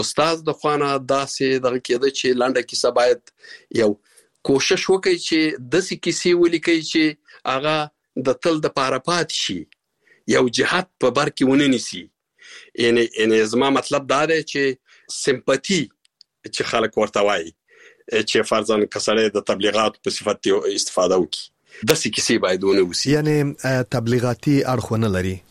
استاد د خوانه داسې دغه کېده چې لنډه کیسه باید یو کوشش وکړي چې داسې کیسې ولیکي چې هغه د تل د پاره پاتې شي، یو جهت په بر کې ونه نیسي. یعنی زما مطلب دا دی چې سمپاتی چې خلک ورته وایي چې فرضاً کسړی د تبلیغات په صفت استفاده وکړي، داسې کیسې باید ونه وسی. یعنی تبلیغاتي اړخ نه لري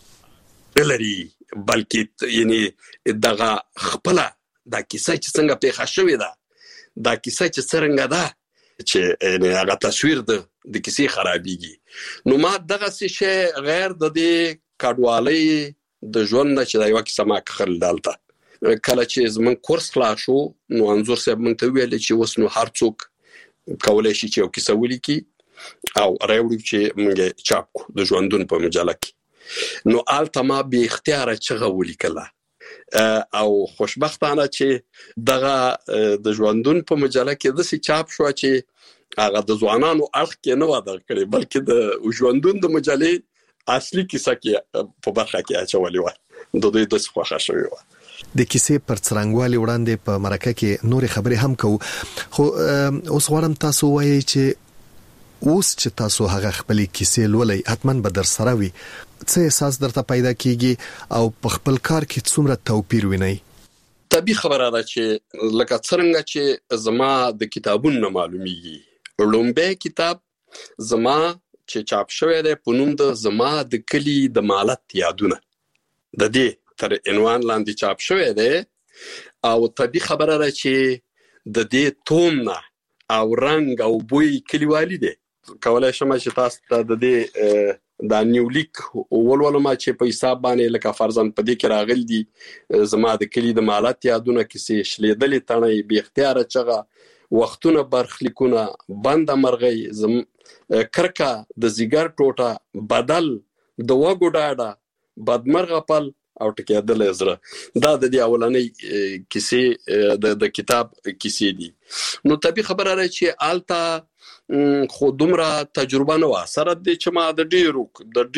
بلکې یعنی دغه خپله دا کیسه چې څنګه پیښه شوې ده، دا کیسه چې څرنګه ده چې هغه تصویر د کیسې خرابېږي. نو ما دغه شی غیر د دې کډوالۍ د ژوند نه چې دا یوه کیسه ما کښل دلته کله چې زموږ کورس خلاص شو نو انځور صاحب موږ ته وویل چې اوس نو هر څوک کولی شي چې یو کیسه ولیکي او راوړو چې موږ چاپ کړو د ژوندون په مجله کې. نو هلته ما بې اختیاره چغه ولیکله او خوشبختانه چې دغه د ژوندون په مجله کې داسې چاپ شو چې هغه د ځوانانو اړخ کې نه وه دغه کړې، بلکې د ژوندون د مجلې اصلي کیسه کې په برخه کې اچولې وه، د دوی داسې خوښه شوې وه. د کیسې پر څرنګوالي وړاندې په مرکه کې نورې خبرې هم کوو، خو اوس غواړم تاسو وایئ چې اوس چې تاسو هغه خپلې کیسې لولئ حتما به در سره وي، څه احساس درته پیدا کیږي او په خپل کار کې څومره توپیر وینئ؟ طبیعي خبره ده چې لکه څرنګه چې زما د کتابونو نه معلومیږي، لومبی کتاب زما چې چاپ شوی دی په نوم د زما د کلي د مالت یادونه، د دې تر عنوان لاندې چاپ شوی دی او طبیعي خبره ده چې د دې توم نه او رنګ او بوی کلیوالي دی. کولای شم چې تاسو ته د دې دا نیولیک ولولم چې په حساب باندې لکه فرضاً په دې کې راغلی دي زما د کلي د مالت یادونه کیسې، شلیدلې تڼۍ، بې اختیاره چغه، وختونه برخلیکونه، بنده مرغۍ، کرکه د زیګر ټوټه، بدل د وږو ډاډه، بدمرغه پل او ټکېدلی زړه. دا د دې اولنۍ کیسې د کتاب کیسې دي. نو طبیعي خبره ده چې هلته خو دومره تجربه نه وه، سره د دې چې ما د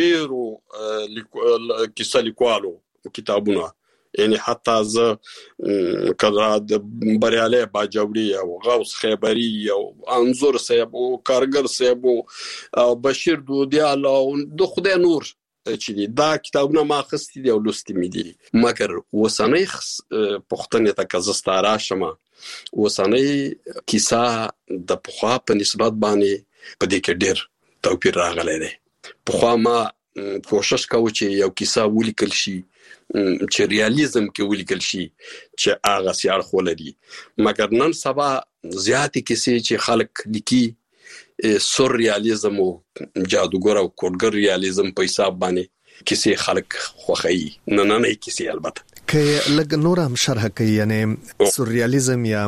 ډېرو کیسه لیکوالو کتابونه، یعنی حتی زه کله د بریالی باجوړي او غوث خیبري او انځور صاحب او کارګر صاحب او بشیر دودیال او د خدای نور چې دي دا کتابونه ما اخیستي دي او لوستي مې دي. مګر اوسنۍ پوښتنې ته که زه ستا راشم، اوسنۍ کیسه د پخوا په نسبت باندې په دې کې ډېر توپیر راغلی دی. پخوا ما کوشش کوو چې یو کیسه ولیکل شي چې ریالیزم کې ولیکل شي چې هغه سي اړخ ولري، مګر نن سبا زیاتې کیسې چې خلک لیکي سور ریالیزم او جادوګر او کوډګر ریالیزم په حساب باندې کیسې خلک خوښوي، نننۍ کیسې البته که لږ نور هم شرح کوي، یعنی سورریالیزم یا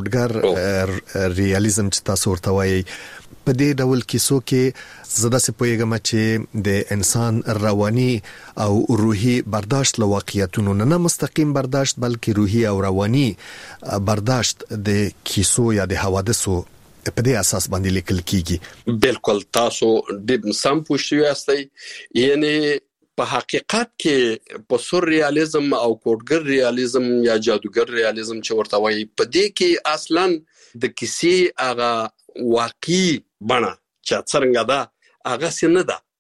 کوډګر ریالیزم چې تاسو ورته وایي، په دې ډول کیسو کې زه داسې پوهیږم چې د انسان رواني او روحي برداشت له واقعیتونو نه مستقیم برداشت بلکې روحي او رواني برداشت د کیسو یا د حوادثو په دې اساس باندې لیکل کیږي. بالکل تاسو ډېر سم پوه شوي یاستئ. یعنی په حقیقت کې په سور ریالیزم او کوډګر ریالیزم یا جادوګر ریالیزم چې ورته وایي، په دې کې اصلاً د کیسې هغه واقعي بڼه چې څرنګه ده هغسې نه ده،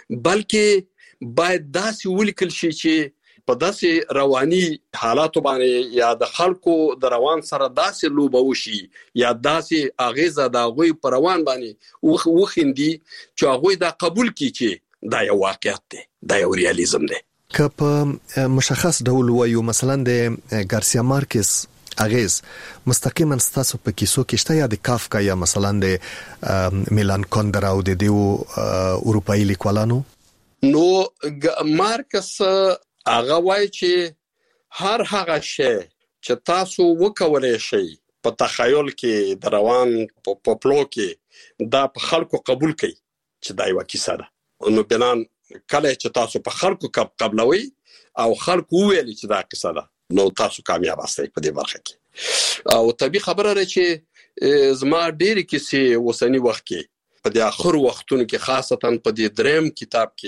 بلکې باید داسې ولیکل شي چې په داسې رواني حالاتو باندې یا د خلکو د روان سره داسې لوبه وشي یا داسې اغیزه د هغوی په روان باندې وخیندي چې هغوی دا قبول کړي چې دا یو واقعیت دی، دا یو ریالیزم دی. که په مشخص ډول وایو مثلا د ګارسیا مارکس اغیز مستقیما ستاسو په کیسو کې شته یا د کافکا یا مثلا د میلان کندرا او د دیو اروپایي لیکوالانو؟ نو مارکس هغه وایي چې هر هغه شی چې تاسو وکولای شئ په تخیل کې د روان په پلو کې دا په خلکو قبول کړئ چې دا یوه کیسه ده، نو بنان کله چې تاسو په خلکو قبلوي او خلکو وویل چې دا کیسه ده نو تاسو کامیاب یاستئ په دې برخه کې. او طبیعي خبره ده چې زما ډېرې کیسې اوسني وخت کې په دې اخر وختونو کې خاصتا په دې دریم کتاب کې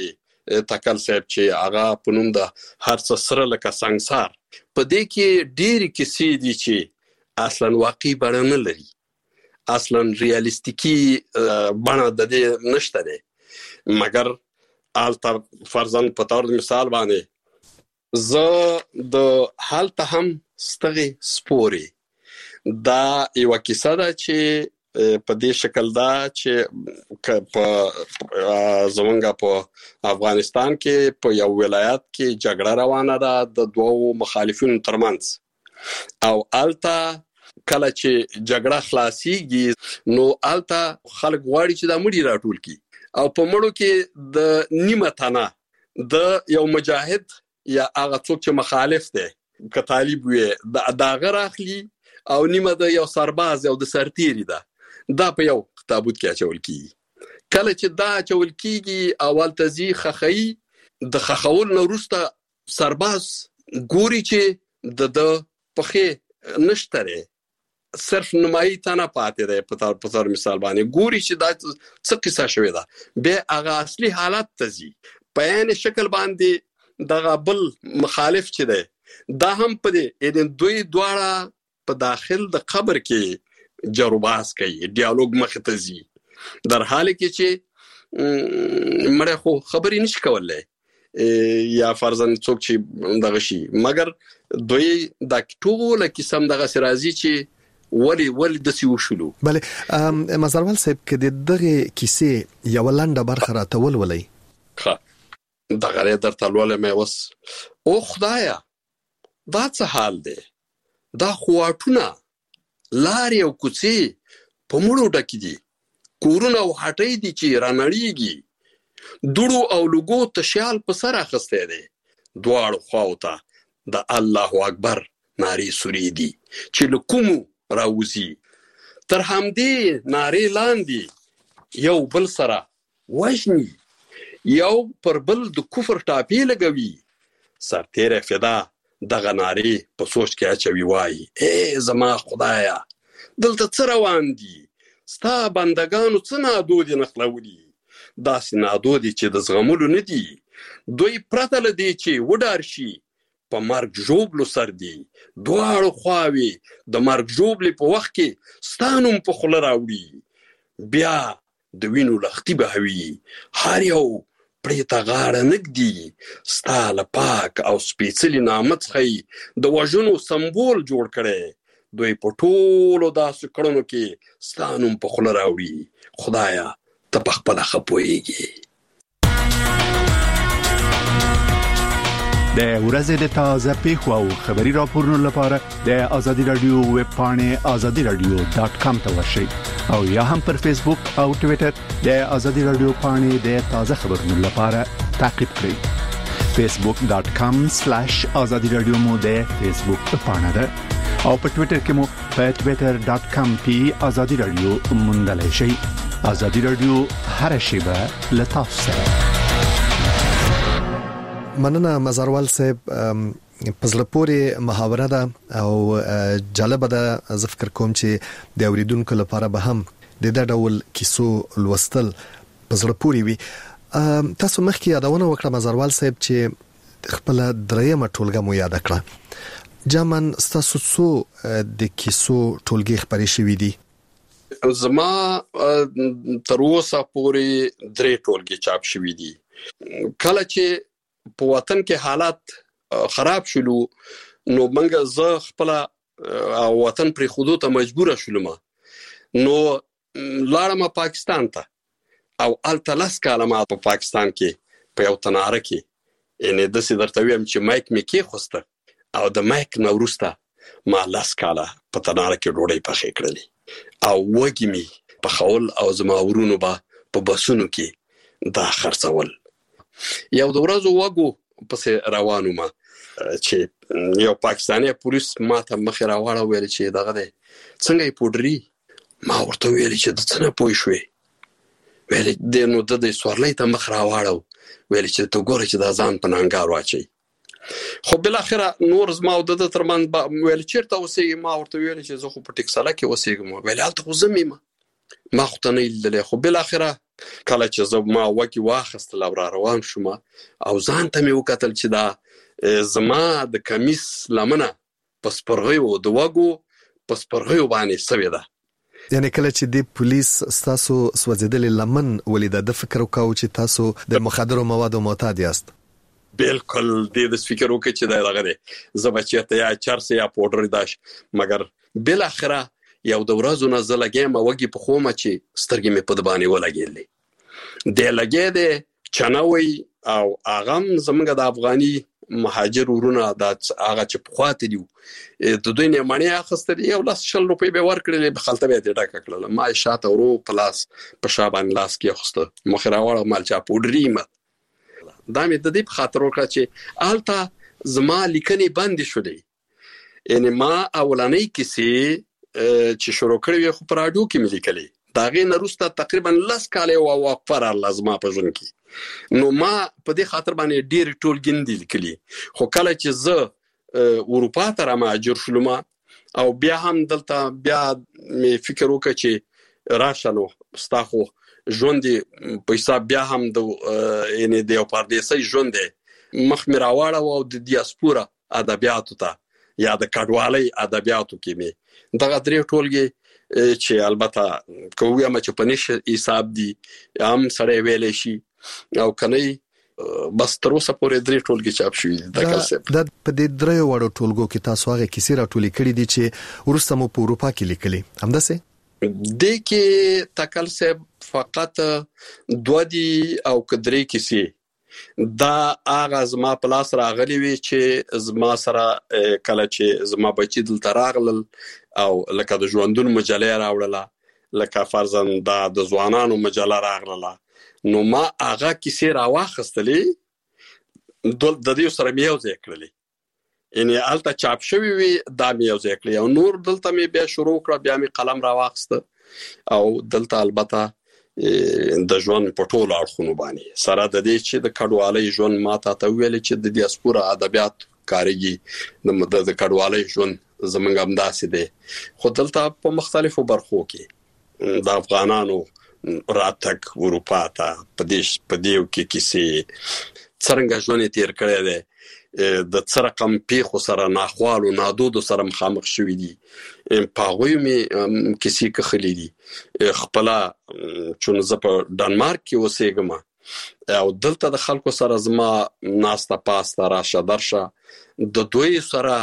تکل صاحب چې هغه په نوم د هر څه سره لکه سنگسار، په دې کې ډېرې کیسې دي چې اصلا واقعي بڼه نه لري، اصلا ریالیستیکي بڼه د دې نشته دی، مګر هلته فرضاً په طور مثال باندې زه د هلته هم ستغې سپورې دا یوه کیسه ده چې په دې شکل ده چې په زمونږ په افغانستان کې په یو ولایت کې جګړه روانه ده د دوو مخالفینو ترمنځ، او هلته کله چې جګړه خلاصيږي نو هلته خلک غواړي چې دا مړي راټول کړي، او په مړو کې د نیمه تنه د یو مجاهد یا هغه څوک چې مخالف دی که طالب وي د هغه راخلي، او نیمه د یو سرباز او د سرتیري ده، دا په یو تابوت کې اچول کیږي. کله چې دا اچول کیږي اول تزي خخی د خخول نه وروسته سرباز ګوري چې د پخې نشته، صرف نمایي تنه پاتې ده، په تور مثال باندې ګوري چې دا څه قصه شوې ده، بیا هغه اصلي حالت تزي په عین شکل باندې دغه بل مخالف چې ده دا هم په دې دوی دواړه په داخل د قبر کې جروباس کوي، ډیالوګ مخ ته ځي، در حال کې چې مړ خو خبرې نشي کولای یا فرضاً څوک چې دغه شي، مګر دوی د ټوله قسم دغه سرازي چې ولی د سی وشلو. بله مزروال صاحب کې دغه کیسې یو لنډه برخه راتول ولای ښه دغه درته لولم اوس. او خدایا دا څه حال دی، دا خواټونه لارې او کوڅې په مړو ډکې دي، کورونه او هټۍ دي چې رانړېږي، دوړو او لوګو تشیال په سر اخیستی دی، دواړو خواو ته د الله اکبر نارې سورې دي چې له کومو راوځي، تر همدې نارې لاندې یو بل سره وژني، یو پر بل د کفر ټاپې لګوي، سرتیری فدا دغه نارې په سوچ کې اچوي، وایي ای زما خدایا دلته څه روان دي، ستا بندگانو څه نادودې نخلولي، داسې نادودې چې د زغملو نه دي، دوی پرته له دې چې وډار شي په مرګ ژوبلو سر دي، دواړو خواوې د مرګ ژوبلې په وخت کې ستا نوم په خوله راوړي، بیا د وینو لختي بهوي، هر یو پرې ته غاړه نږدي، ستا له پاک او سپېڅلي نامه څخه د وژنو سمبول جوړ کړی، دوی په ټولو داسې کړنو کې ستا نوم په خوله راوړي، خدایا ته په خپله ښه پوهېږې. د ورځې د تازه پیښو او خبري راپورونو لپاره د آزادي رادیو ویب پاڼې azadiradio.com ته ورشئ، او یا هم پر فیسبوک او ټوئیټر د آزادي رادیو پاڼې د تازه خبرونو لپاره تعقیب کړئ. facebook.com/azadiradio مو د فیسبوک پاڼه ده، او په ټوئیټر کې مو په twitter.com/azadiradio موندلای شئ. آزادي رادیو هر شیبه له تاسو سره. مننه مزروال صاحب، پزله پورې محاوره ده او جالب ده، زه فکر کوم چې د اوریدونکو لپاره به هم د ډول کیسو لوستل پزله پورې وي. تاسو مخکې یادونه وکړه مزروال صاحب چې خپل درېمه ټولګه مو یاد کړه، جامن تاسو څو د کیسو ټولګي خبرې شوې دي؟ زما تر اوسه پورې 3 ټولګي چاپ شوې دي. کله چې په وطن کې حالات خراب شلو نو منګه زه خپل وطن پرې خودو ته مجبور شولم، نو لاړم پاکستان ته، او التلس کاله ما په پاکستان کې په یو تناره کې، یعنی د سې درته ویم چې مایک مې کې خوسته، او د مایک نو وروسته ما لاس کاله په تناره کې ډوډۍ پخې کړلې، او وګي می په خول، او زما ورونو په بسونو کې دا خرڅول. یو د ورځو وګو پسې روانو ما چې یو پاکستاني پولیس ما ته مخ راوړ، ویل چې دغه دی څنګه یې پودري، ما ورته ویل چې د څه نه پوه شوې، ویل د نو د سوارلۍ ته مخ راوړ، ویل چې ته ګوره چې دا ځان په نانګار واچي. خو بل اخره نور زما او د ترمن ویل چیرته اوسېږي، ما ورته ویل چې زه خو په ټیکساله کې اوسېږم، ویل هلته خو زه ما خو ته نه لیدلې. خو بل اخره کله چې زه ما وکی واخیستل او را روان شوم او ځان ته مې وکتل چې دا زما د کمیس لمنه په سپرغیو د وږو په سپرغیو باندې سوې ده. یعنی کله چې د پولیس تاسو سوځیدلې لمن ولیده د فکر وکاو چې تاسو د مخدرو موادو معتاد یاست؟ بالکل د فکر وکړ چې دا دغه دی زه به چېرته یا چرس یا پوډر داش، مګر بالاخره یو د ورځو نه زه لګیم وږي په خومه چې سترګې مې په د باندې ولګېدلې. د لګې د چنوي او اغم زمونږ د افغاني مهاجر ورونه دا هغه چې پخواته دي د دوی نه مانی اخستل یو لاس 100 روپۍ به ورکړلې به خلته به دې ډکه کړل. ما شاته ورو پلاس په شابان لاس کې خوسته مخراوړ مال چا پوډري ما دا مې د دې په خاطر وکړه چې آلته زما لیکنې بند شولې. یعنی ما اولنۍ کیسې چې شروع کړې خو په راډیو کې مې لیکلې دا غي نه روسته تقریبا 10 کال او وقفه لازمه په ژوند کې. نو ما په دې خاطر باندې ډېر ټولګین دي لیکلي. خو کله چې زه اروپا ته را مهاجر شلم او بیا هم دلته بیا مې فکر وکړ چې راشه نو ستا خو ژوند په حساب بیا هم د یعنی د یو پردیسي ژوند دی مخ مې راواړه او د دیاسپورا ادبیاتو ته یا د کډوالۍ ادبیاتو کې مې دغه درې ټولګي چې البته کوم چې په نش حساب دي هم سره ویلې شي او کني بس تر اوسه پورې درې ټولګي چاپ شوي د کلسب د په دې درې وړو ټولګو کې تاسو هغه کیسې راټولې کړې دي چې ورسته مو په اروپا کې لیکلې همداسې د کې تکلسب فقط 2 دي او کدرې کیسې دا اغاز ما پلاس راغلي وي چې زما سره کله چې زما بچی دلته راغلل او لکه د ژوندون مجله راوړله لکه فرضاً د ځوانانو مجله راغله نو ما هغه کیسې راواخستلې د دې سره مې یو ځای کړلې. یعنی الته چاپ شوی وي دا مې یو ځای کړلې او نور دلته مې بیا شروع کړ بیا مې قلم راواخسته او دلته البته د ژوند په ټولو اړخونو باندې سره د دې چې د کډوالۍ ژوند ماته ته ویل چې د دیاسپورا ادبیات کاريږي د کډوالۍ ژوند زمونږ هم داسې دی خو دلته په مختلفو برخو کې د افغانانو راتک اروپا ته په دې کې کیسې څنګه ژوند تیر کړی دی د څرقم پیخو سره ناخوالو نادودو سره مخامخ شوی دي په غوي مې کیسې کخلې دي خپل چون زه په ډنمارک کې اوسېږم او دلته د خلکو سره زما ناسته پاسته راشه درشه د دوی سره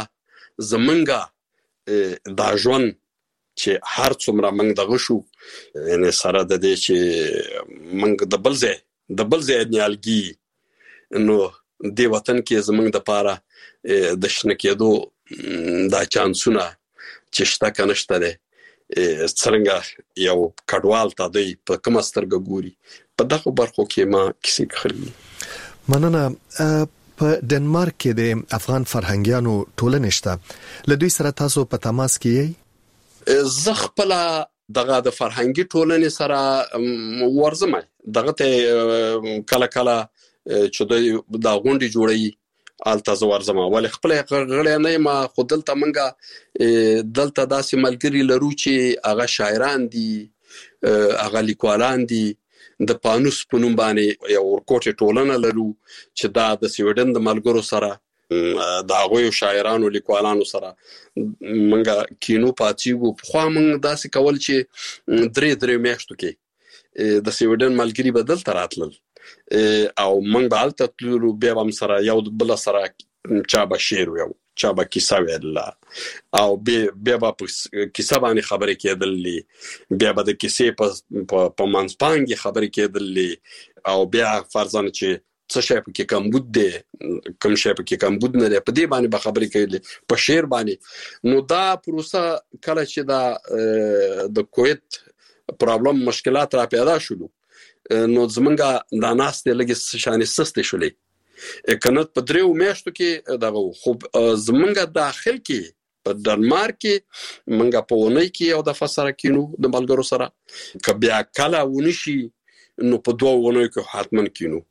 زمونږه دا ژوند چې هر څومره موږ دغه شو یعنی سره د دې چې موږ د بل ځای نیالګي نو د وطن کې زموږ د پاره د شنه کېدو دا چانسونه چې شته کنه شته ده څنګه یو کډوال ته دی په کوم سترګه ګوري په دغه برخو کې ما کیسې کړې. مننه. په ډنمارک کې د افغان فرهنګیانو ټولنه شته له دوی سره تاسو په تماس کې یې؟ زه خپل دغه د فرهنګي ټولنې سره ورزم دغه ته کله کله چې د غونډې جوړي آلته زه ورزم ولې خپل غړی نه ما خو دلته منګه دلته داسې ملګري لرو چې هغه شاعران دي هغه لیکوالان دي د پانوس په نوم باندې یو ورکوټه ټولنه لرو چې دا د سویډن د ملګرو سره دا غوي شاعرانو لیکوالانو سره منګه کینو پاتیګو خو موږ داسې کول چې درې میاشتو کې د سویډن ملګری بدل تراتل او موږ به الته تلو بیا هم سره یو بل سره چا به شعر یو چا به کیسه ویل او بیا به کیسه باندې خبرې کېدلې بیا به د کیسې په منځپانګې خبرې کېدلې او بیا فرضاً چې څه شی پکې کمبود دی کوم شی پکې کمبود نه دی په دې باندې به خبرې کوي په شعر باندې. نو دا پروسه کله چې دا د کویت پرابلم مشکلات را پیدا شول نو زمونږه د ناستې لګي شانې سستې شولې کنه په دریو میاشتو کې دغه خو زمونږه داخل کې په ډنمارک کې منګه په ونی کې یو د فسره کینو د ملګرو سره ک بیا کله ونشي نو په دوه ونی کې حتمن کینو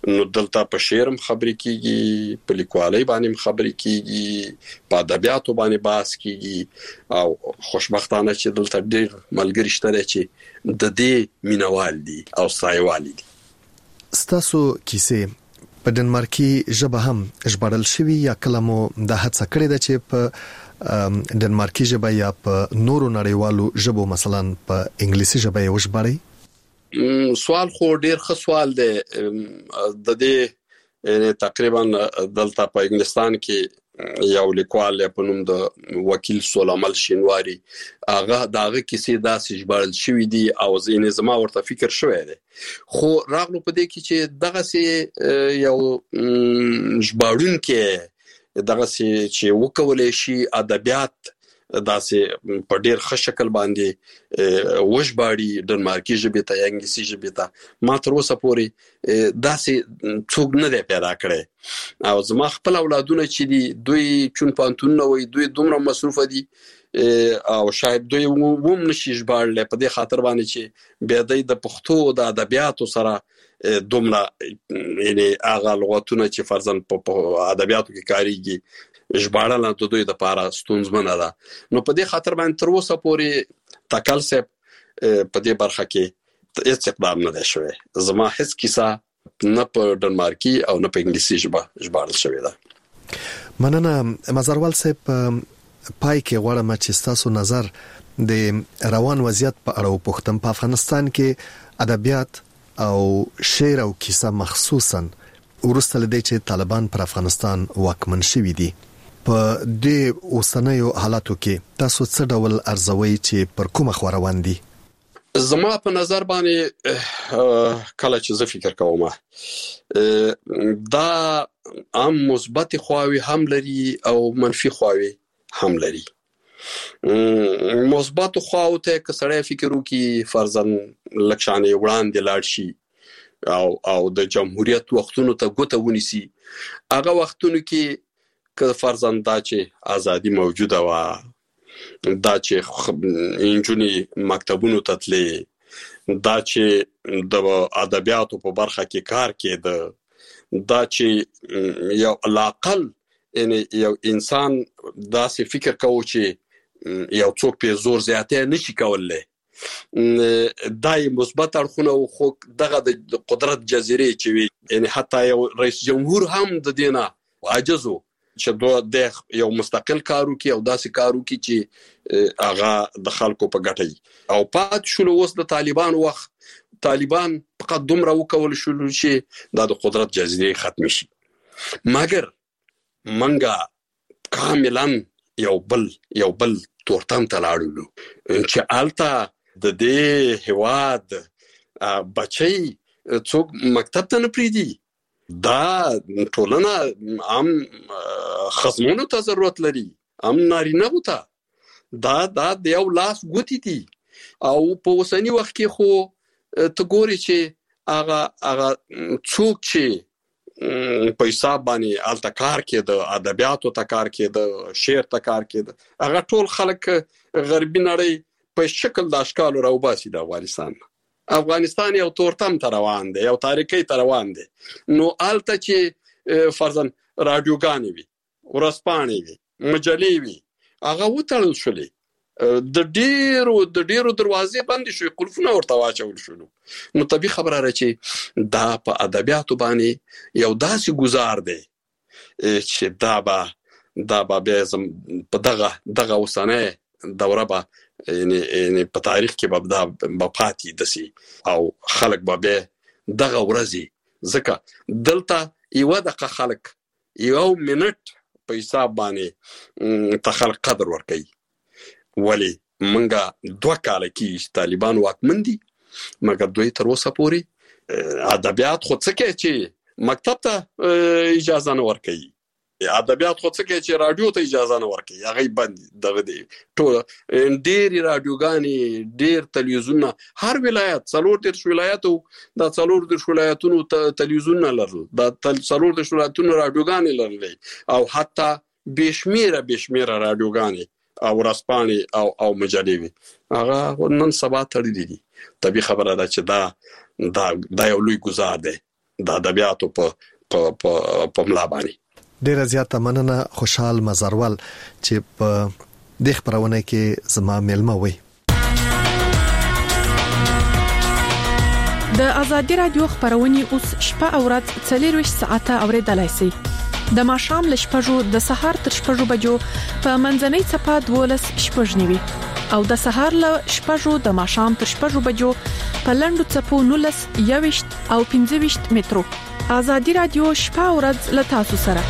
نو دلته په شعرم خبرې کیږي، په لیکوالۍ باندې خبرې کیږي، په ادبیاتو باندې بحث کیږي او خوشبختانه چې دلته ډېر ملګري شته چې د دې مینوال دي او ستایوال دي. ستاسو کیسې په ډنمارکي ژبه هم ژباړل شوی یا کلمو د هڅه کړې ده چې په ډنمارکي ژبه یا په نورو نړیوالو ژبو مثلا په انګلیسي ژبه یې وژباړئ؟ سوال خو ډیر ښه سوال دی. د دې تقریبا دلته په انګلستان کې یو لیکوال په نوم د وکیل سولامل شینواری هغه دغه کیسې داسې ژباړل شوې دي او زه زما ورته فکر شوی دی، خو راغلو په دې کې چې دغه سي یو ژباړونکي دغه سي چې وکولای شي ادبیات داسې په ډیر ښه شکل باندې وژباړي ډنمارکي ژبې ته یا انګلیسي ژبې ته، ما تر اوسه پورې داسې څوک نه دی پیدا کړی. او زما خپل اولادونه چې دي دوی چون پانتونونه وي، دوی دومره مصروفه دي او شاید دوی هم نشي ژباړلی په دې خاطر باندې چې بیا دوی د پښتو د ادبیاتو سره دومره یعنی هغه لغتونه چې فرضاً په ادبیاتو کې کاریږي ژباړل د دوی لپاره ستونزمنه ده. نو په دې خاطر باندې تر اوسه پورې تکل صاحب په دې برخه کې هیڅ اقدام نه دی شوی. زما هیڅ کیسه نه په ډنمارکي او نه په انګلیسي ژبه ژباړل شوې ده. مننه مزروال صاحب. پای کې غواړم چې تاسو نظر د روان وضعیت په اړه وپوښتم. په افغانستان کې ادبیات او شعر او کیسه مخصوصا ورسته لدی چې طالبان پر افغانستان واکمن شوي دي، په دې اوسنیو حالاتو کې تاسو څه ډول ارزوي چې پر کومه خوا روان دي؟ زما په نظر باندې کله چې زه فکر کوم دا هم مثبت خواوې هم لري او منفي خواوې هم لري. مثبت خواو ته که سړی فکر وکړي فرضاً لکشانې وړاندې لاړ شي او د جمهوریت وختونو ته ګوته ونیسي، هغه وختونو کې که فرضاً دا چې ازادي موجوده وه، دا چې انجونې مکتبونو ته تلې، دا چې د ادبیاتو په برخه کې کار کېده، دا چې یو علاقل یعنی یو انسان داسې فکر کوي چې یو څوک په زور زیاتې نشي کولای، دا یې مثبت اړخونه. خو دغه د قدرت جزیره چې وي یعنی حتی یو رئیس جمهور هم د دینه عاجز و چې د یو مستقل کار وکړي او داسې کار وکړي چې هغه د خلکو په ګټه وي. او پات شول اوس د طالبان وخت، طالبان فقط دومره وکول شول چې دا د قدرت جزیره ختم شي. مګر منګه کاملا یو بل تورتم ته لاړو چې الته د دې هواد بچي څوک مکتب ته نه پریدي. دا ټولنه هم خصمونو ته ضرورت لري، هم نارینه ته. دا د یو لاس ګوتی دي او په اوسنی وخت کې خو ته ګوري چې هغه څوک چې په حساب باندې الته کار کېده، ادبیاتو ته کار کېده، شعر ته کار کېده، هغه ټول خلک غربي نړۍ په شکل د اشکالو راوباسي د افغانستان. افغانستان یو تورتم ته روان دی، یو تاریخي ته روان دی. نو الته چې فرضاً رادیوګانې وي، ورځپاڼې وي، مجلې وي، هغه وتړل شولې، د ډیرو دروازې بندې شوې، قلفونه ورته واچول شول. نو طبیعي خبره ده چې دا په ادبیاتو باندې یو داسې گزار دی چې دا به بیا په دغه اوسنۍ دوره به یعنی په تاریخ کې به پاتې دسي او خلک به بیا دغه ورځې، ځکه دلته یوه دقیقه خلک یو منټ په حساب باندې ته خلک قدر ورکوي. ولی منګه 2 کاله کې طالبان واکمن دي، مګر دوی تر اوسه پورې ادبیات خو څه کوي چې مکتب ته اجازه نه ورکوي، ادبیات خو څه کوي چې رادیو ته اجازه نه ورکوي، هغه بند دغه دی. ټول ډېری رادیوګانې، ډېر تلویزیونونه، هر ولایت 40 ولایتو دا 40 ولایتونو ته تلویزیونونه لرل، دا 40 ولایتونو رادیوګانې لرلې او حتی بشمیره رادیوګانې او ورځپاڼې او مجلې وي، هغه نن سبا تړلې دي. طبیعي خبره ده چې دا یو لوی ګزار دی د ادبیاتو په ملا باندې. ډیره زیاته مننه خوشحال مزروال چې په د خبرونه کې زما ملما وي. د ازادي رادیو خبرونه اوس شپه او ورځ 24 ساعته اوریدلای شئ. د ماښام ل شپږو د سهار تر شپږو بجو په منځنۍ صفه 12 شپږنیوي او د سهار ل شپږو د ماښام تر شپږو بجو په لندو صفو 19 21 او 25 مترو. ازادي رادیو شپه او ورځ ل تاسو سره.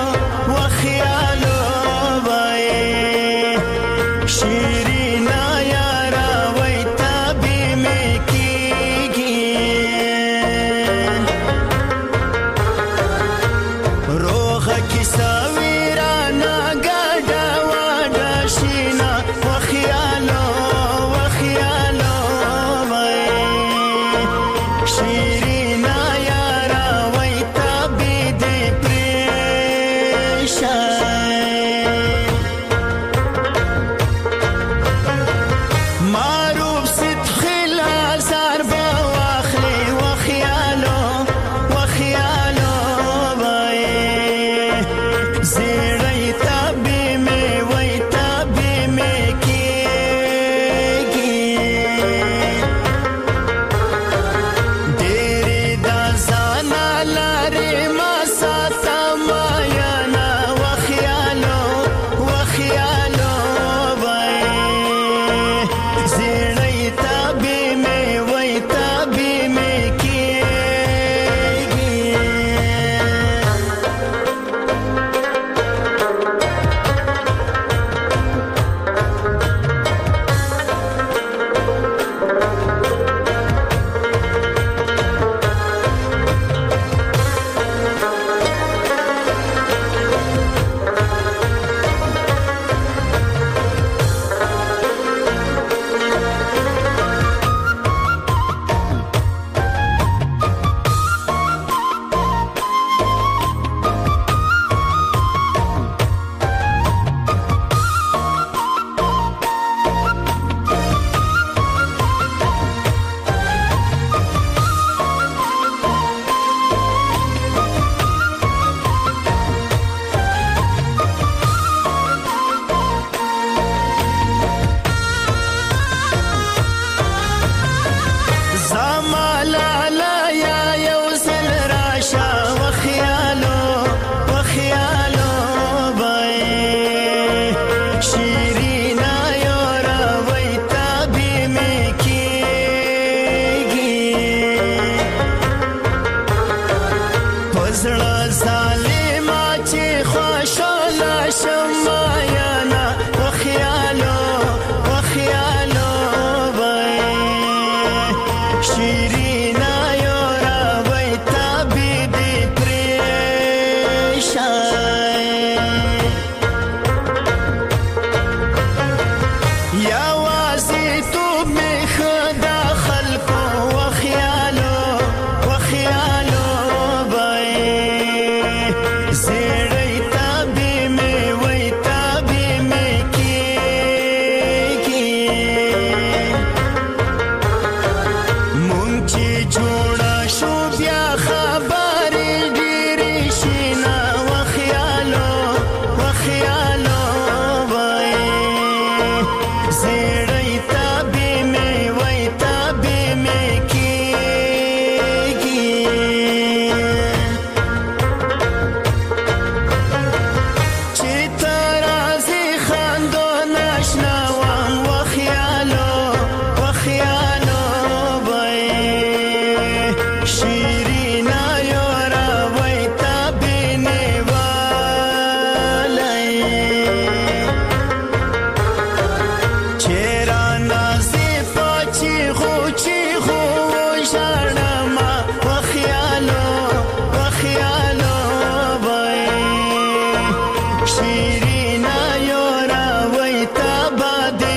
شیرینای شیرینا یورا وای تابا دی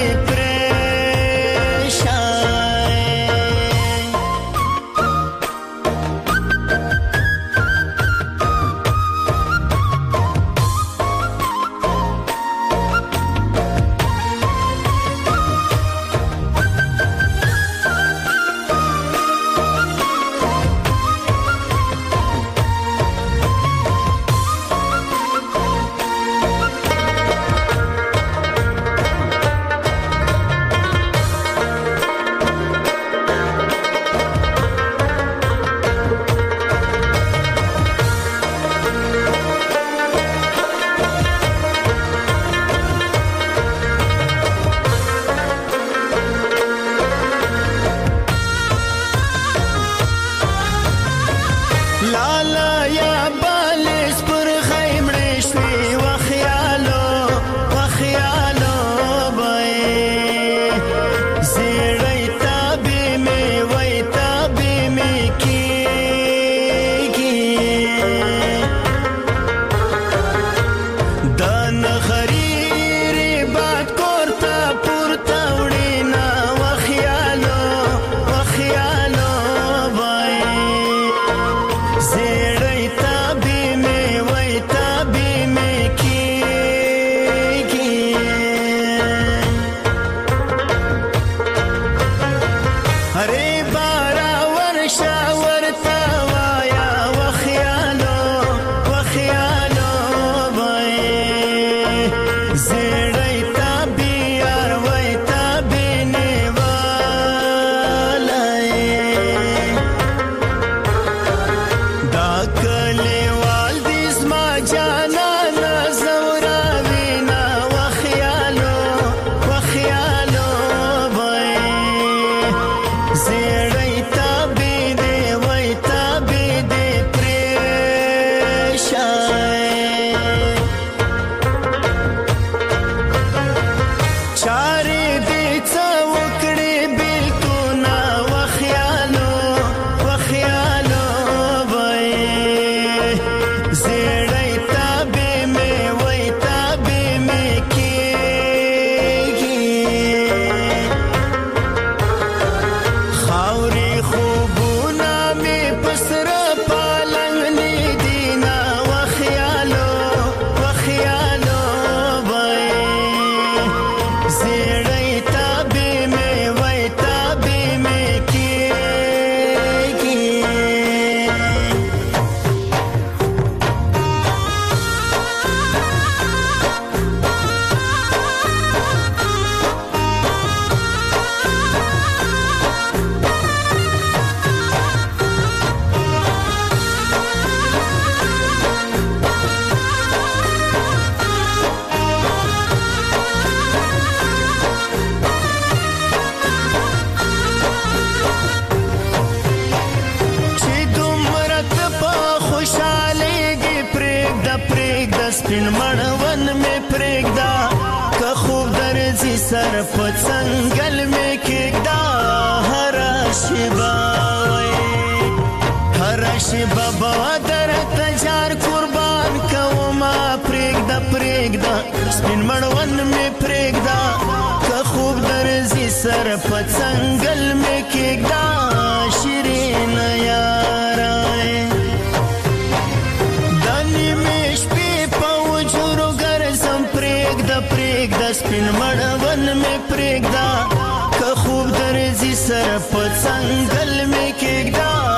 سپین مړون می پرېږدا که خوب درځي سر په څنګل می کېږدا هر شیبه به درته جار قربان کومه پرېږده سپین مړون می پرېږدا که خوب درځي سر په څنګل می کېږدا شیرین یاره پرېږده سپین مړون می پرېږده که خوب درځي سر په څنګل می کېږده